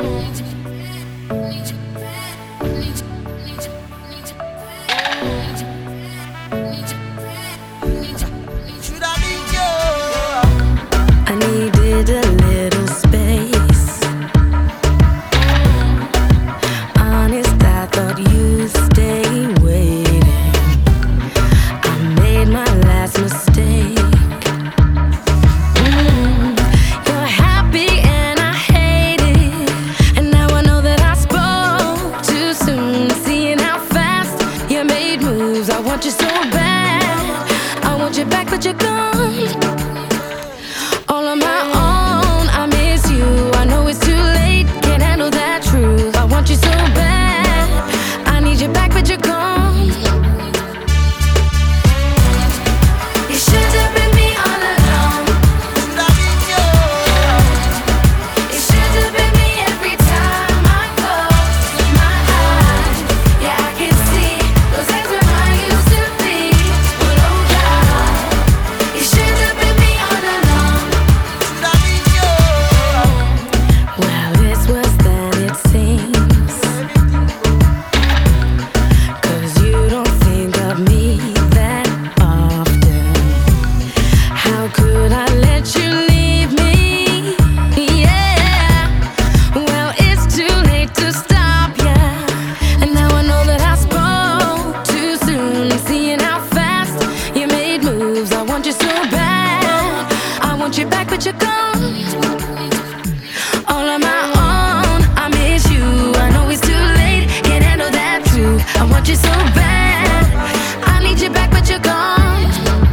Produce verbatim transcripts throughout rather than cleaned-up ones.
I needed a little space. Honest, I thought you'd stay waiting. I made my last mistake. Mm, you're happy and I hate it. And now I know that I spoke too soon. Seeing how fast you made moves. I want you so bad. I want you back, but you're gone. All on my own, I miss you. I know it's too late, can't handle that truth. I want you so bad, I need you back, but you're gone. You should have been me all along. You should have been me every time I close my eyes. Yeah, I can see those days when I used to be. But oh God, you should have been me all along. Well, it's worse than it seems, 'cause you don't think of me that often. How could I let you leave me? Yeah, well, it's too late to stop, yeah. And now I know that I spoke too soon. Seeing how fast you made moves. I want you so bad, I want you back, but you're gone. All on my own, I miss you. I know it's too late, can't handle that truth. I want you so bad, I need you back, but you're gone.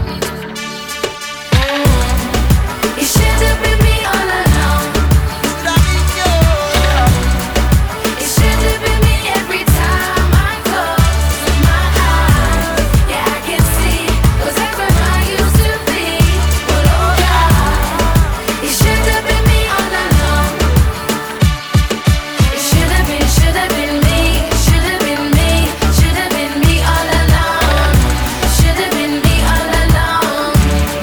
You should have been me all along. You should have been me every time I close my eyes. Yeah, I can see those days when I used to be. But oh God, you should have been me all along. It should have been, should have been me. Should have been me. Should have been me all along. Should have been me all along.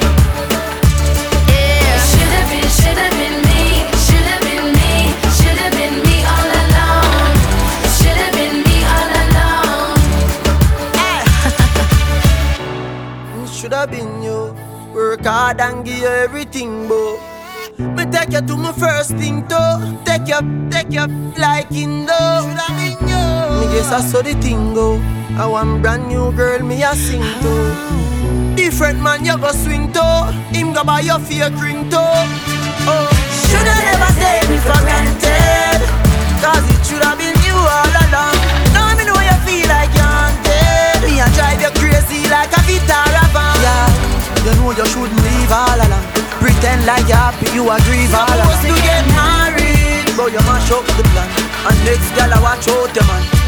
Yeah. Should have been, should have been me. Should have been me. Should have been me all along. Should have been me all along. Should have been you. Work hard and give you everything, bro. Me take you to my first thing, though. Take you, take you like Indo. Should have been you. Me guess I saw the thing go. I want brand new girl, me a sing to. Different man you go swing to. Him go buy your fake ring to. Oh, shoulda never take me for granted, 'cause it shoulda been you all along. Now me know you feel like you're haunted. Me a drive you crazy like a Vitara van. Yeah, you know you shouldn't leave all along. Pretend like you're happy, you a grieve all along. Supposed to get married, but you mash up the plan. And next gal I watch out your man.